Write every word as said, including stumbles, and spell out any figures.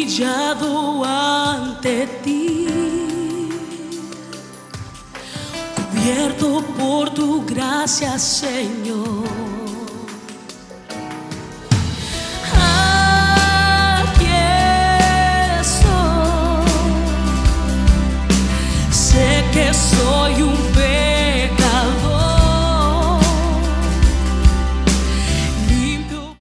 humillado ante ti, cubierto por tu gracia, Señor.